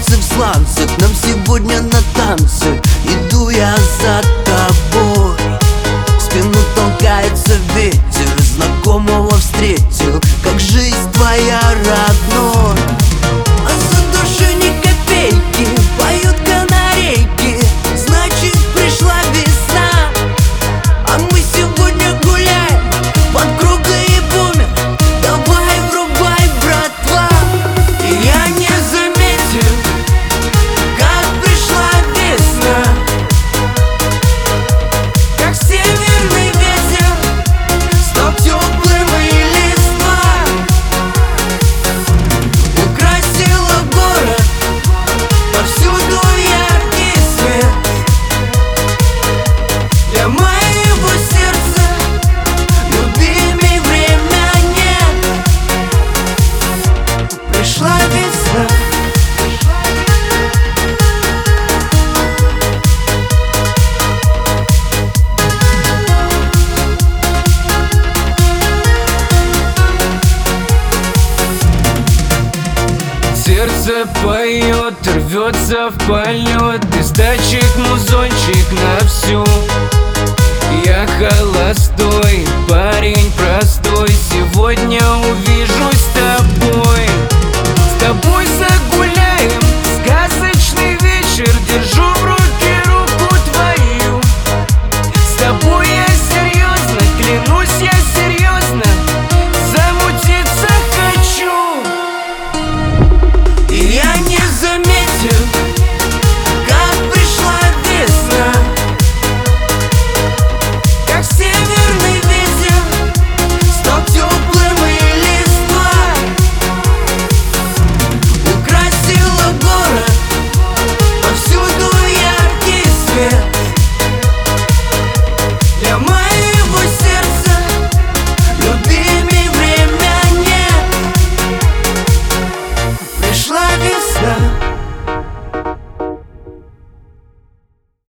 солнце в сланцах, нам сегодня на танцы. Иду я за тобой, в спину толкается ветер, знакомого встретил, как жизнь твоя родной. А за душой ни копейки, поют канарейки, значит пришла весна. А мы сегодня гуляем под кругой и бумер, давай врубай, братва. И я не заметил, как пришла весна, как северный ветер стал теплым и листва украсила город, повсюду яркий свет. Для моего сердца любимей время нет. Пришла весна. Сердце поет, рвется в полет, из датчик музончик на всю. Я холостой, парень простой, сегодня увижусь с тобой. С тобой за